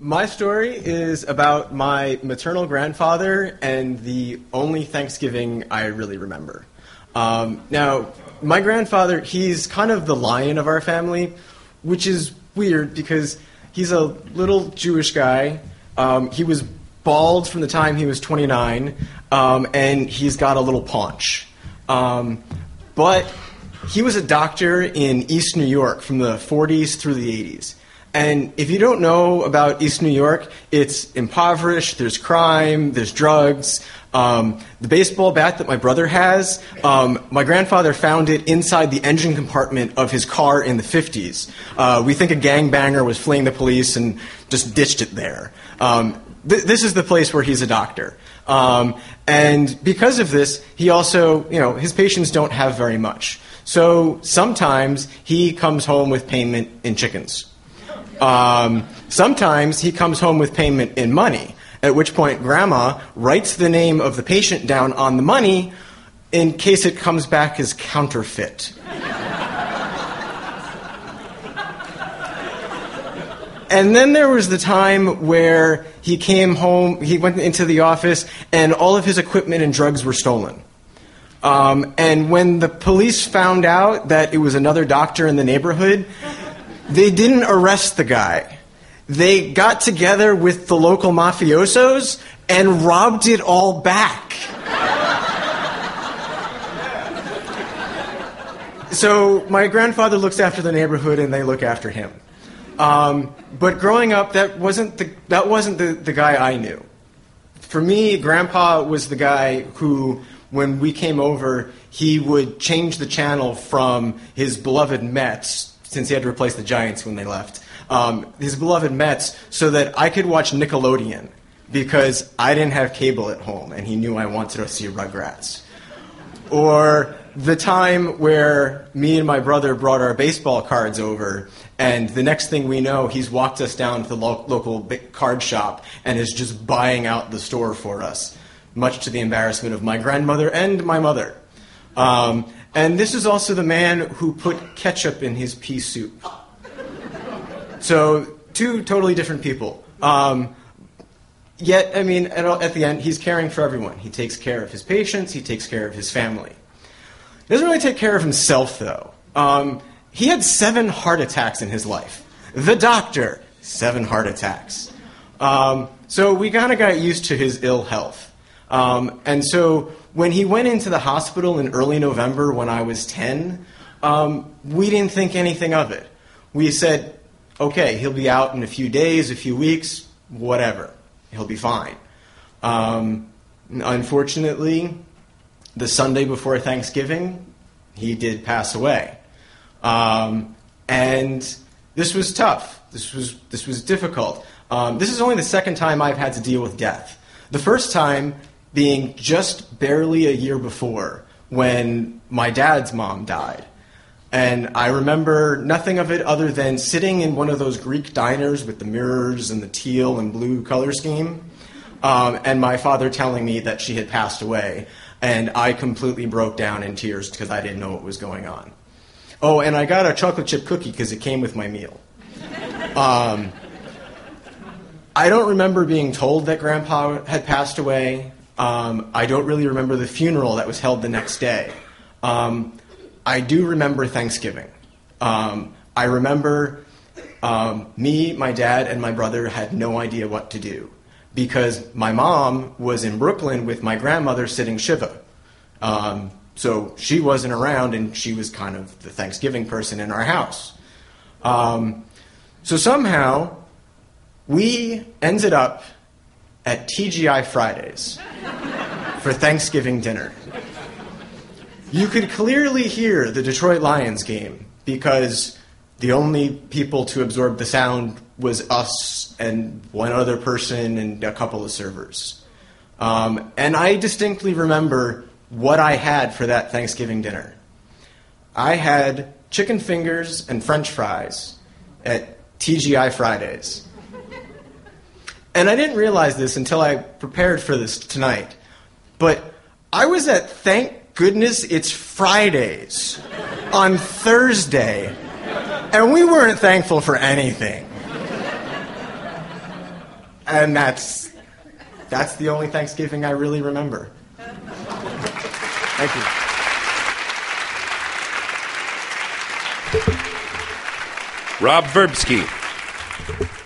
My story is about my maternal grandfather and the only Thanksgiving I really remember. Now, my grandfather, he's kind of the lion of our family, which is weird because he's a little Jewish guy. He was bald from the time he was 29, and he's got a little paunch. But he was a doctor in East New York from the 40s through the 80s. And if you don't know about East New York, it's impoverished, there's crime, there's drugs. The baseball bat that my brother has, my grandfather found it inside the engine compartment of his car in the 50s. We think a gangbanger was fleeing the police and just ditched it there. This is the place where he's a doctor. And because of this, he also, his patients don't have very much. So sometimes he comes home with payment in chickens. Sometimes he comes home with payment in money, at which point Grandma writes the name of the patient down on the money in case it comes back as counterfeit. And then there was the time where he came home, he went into the office, and all of his equipment and drugs were stolen. And when the police found out that it was another doctor in the neighborhood, they didn't arrest the guy. They got together with the local mafiosos and robbed it all back. So my grandfather looks after the neighborhood and they look after him. But growing up, that wasn't the guy I knew. For me, Grandpa was the guy who, when we came over, he would change the channel from his beloved Mets, since he had to replace the Giants when they left, his beloved Mets, so that I could watch Nickelodeon, because I didn't have cable at home, and he knew I wanted to see Rugrats. Or the time where me and my brother brought our baseball cards over, and the next thing we know, he's walked us down to the local card shop and is just buying out the store for us, much to the embarrassment of my grandmother and my mother. And this is also the man who put ketchup in his pea soup. So, two totally different people. Yet, at the end, he's caring for everyone. He takes care of his patients, he takes care of his family. He doesn't really take care of himself, though. He had 7 heart attacks in his life. The doctor, 7 heart attacks. So we kind of got used to his ill health. And so when he went into the hospital in early November when I was 10, we didn't think anything of it. We said, okay, he'll be out in a few days, a few weeks, whatever. He'll be fine. Unfortunately, the Sunday before Thanksgiving, he did pass away. And this was tough. This was difficult. This is only the second time I've had to deal with death. The first time being just barely a year before, when my dad's mom died. And I remember nothing of it other than sitting in one of those Greek diners with the mirrors and the teal and blue color scheme, and my father telling me that she had passed away. And I completely broke down in tears because I didn't know what was going on. Oh, and I got a chocolate chip cookie because it came with my meal. I don't remember being told that Grandpa had passed away. I don't really remember the funeral that was held the next day. I do remember Thanksgiving. I remember me, my dad, and my brother had no idea what to do because my mom was in Brooklyn with my grandmother sitting Shiva. So she wasn't around, and she was kind of the Thanksgiving person in our house. So somehow, we ended up at TGI Fridays for Thanksgiving dinner. You could clearly hear the Detroit Lions game because the only people to absorb the sound was us and one other person and a couple of servers. And I distinctly remember what I had for that Thanksgiving dinner. I had chicken fingers and French fries at TGI Fridays. And I didn't realize this until I prepared for this tonight, but I was at Thank Goodness It's Fridays on Thursday, and we weren't thankful for anything. And that's the only Thanksgiving I really remember. Thank you. Rob Verbsky.